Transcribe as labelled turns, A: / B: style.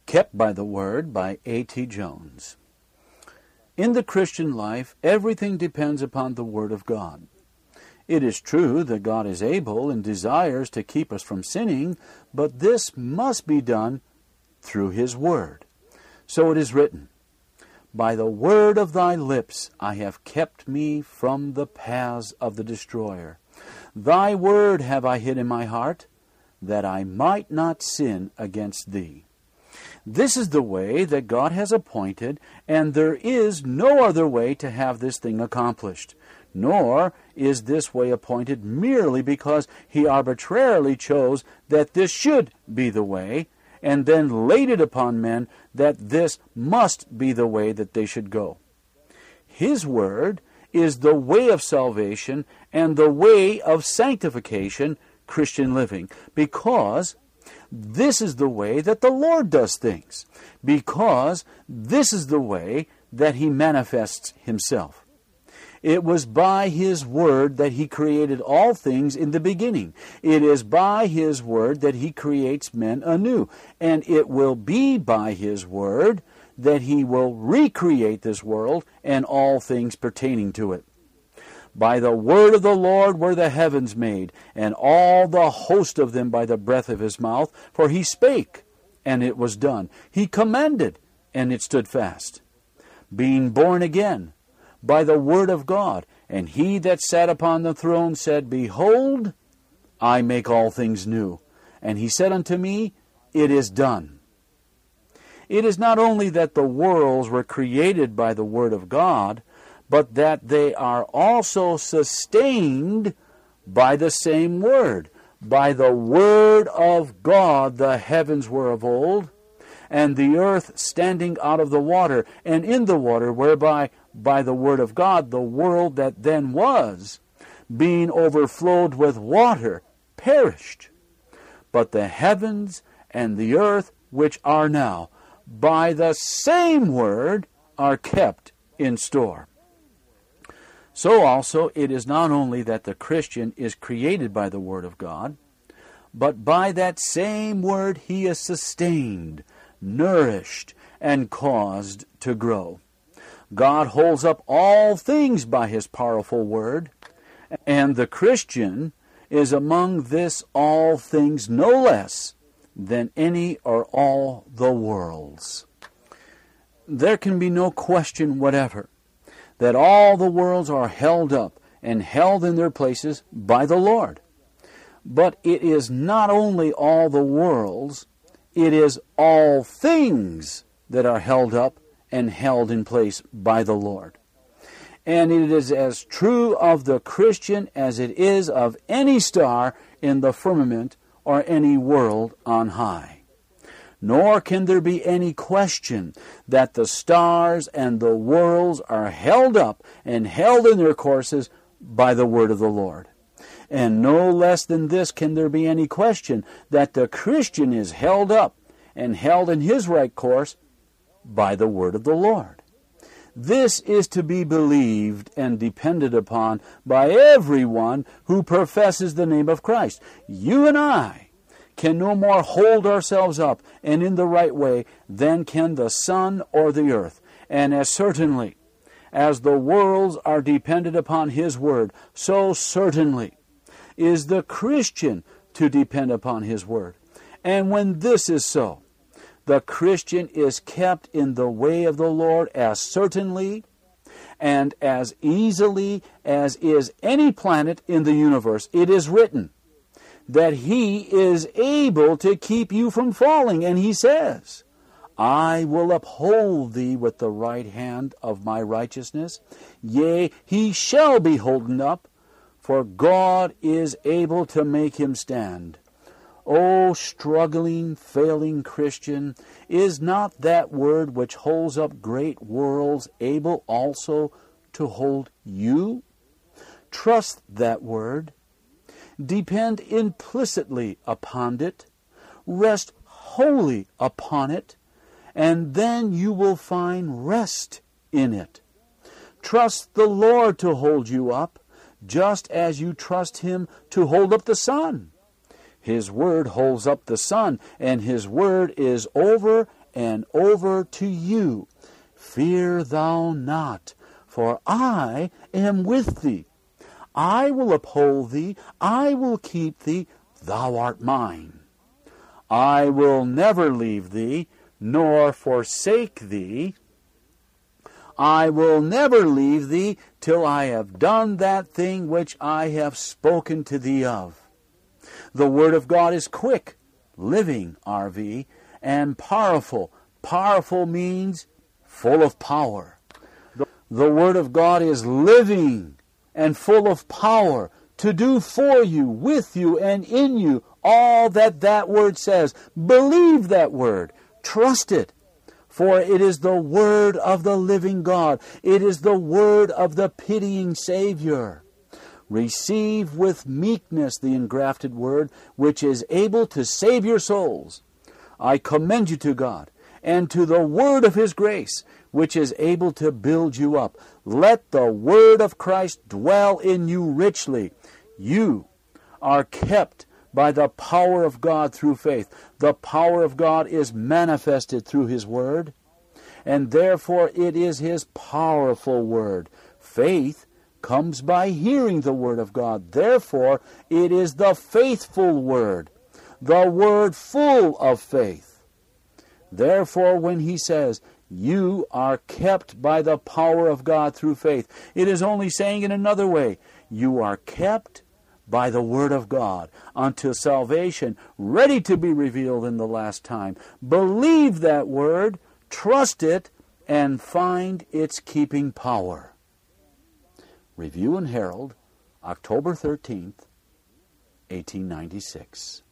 A: Kept by the Word by A.T. Jones. In the Christian life, everything depends upon the Word of God. It is true that God is able and desires to keep us from sinning, but this must be done through His Word. So it is written, "By the word of thy lips I have kept me from the paths of the destroyer. Thy word have I hid in my heart, that I might not sin against thee." This is the way that God has appointed, and there is no other way to have this thing accomplished. Nor is this way appointed merely because He arbitrarily chose that this should be the way, and then laid it upon men that this must be the way that they should go. His Word is the way of salvation and the way of sanctification, Christian living, because this is the way that the Lord does things, because this is the way that He manifests Himself. It was by His Word that He created all things in the beginning. It is by His Word that He creates men anew. And it will be by His Word that He will recreate this world and all things pertaining to it. By the word of the Lord were the heavens made, and all the host of them by the breath of His mouth. For He spake, and it was done. He commanded, and it stood fast. Being born again by the word of God, and He that sat upon the throne said, "Behold, I make all things new." And He said unto me, "It is done." It is not only that the worlds were created by the word of God, but that they are also sustained by the same word. By the word of God the heavens were of old, and the earth standing out of the water, and in the water, whereby by the word of God the world that then was, being overflowed with water, perished. But the heavens and the earth which are now, by the same word, are kept in store. So also it is not only that the Christian is created by the Word of God, but by that same Word he is sustained, nourished, and caused to grow. God holds up all things by His powerful Word, and the Christian is among this all things no less than any or all the worlds. There can be no question whatever that all the worlds are held up and held in their places by the Lord. But it is not only all the worlds, it is all things that are held up and held in place by the Lord. And it is as true of the Christian as it is of any star in the firmament or any world on high. Nor can there be any question that the stars and the worlds are held up and held in their courses by the word of the Lord. And no less than this can there be any question that the Christian is held up and held in his right course by the word of the Lord. This is to be believed and depended upon by everyone who professes the name of Christ. You and I can no more hold ourselves up and in the right way than can the sun or the earth. And as certainly as the worlds are dependent upon His Word, so certainly is the Christian to depend upon His Word. And when this is so, the Christian is kept in the way of the Lord as certainly and as easily as is any planet in the universe. It is written that He is able to keep you from falling. And He says, "I will uphold thee with the right hand of my righteousness. Yea, he shall be holden up, for God is able to make him stand." O struggling, failing Christian, is not that word which holds up great worlds able also to hold you? Trust that word. Depend implicitly upon it. Rest wholly upon it. And then you will find rest in it. Trust the Lord to hold you up, just as you trust Him to hold up the sun. His Word holds up the sun, and His Word is over and over to you. Fear thou not, for I am with thee. I will uphold thee, I will keep thee, thou art mine. I will never leave thee, nor forsake thee. I will never leave thee till I have done that thing which I have spoken to thee of. The Word of God is quick, living, RV, and powerful. Powerful means full of power. The Word of God is living and full of power to do for you, with you, and in you all that Word says. Believe that Word. Trust it. For it is the Word of the living God. It is the Word of the pitying Savior. Receive with meekness the engrafted Word, which is able to save your souls. I commend you to God, and to the Word of His grace, which is able to build you up. Let the Word of Christ dwell in you richly. You are kept by the power of God through faith. The power of God is manifested through His Word, and therefore it is His powerful Word. Faith comes by hearing the Word of God. Therefore, it is the faithful Word, the Word full of faith. Therefore, when he says, you are kept by the power of God through faith, it is only saying in another way, you are kept by the Word of God until salvation, ready to be revealed in the last time. Believe that Word, trust it, and find its keeping power. Review and Herald, October 13th, 1896.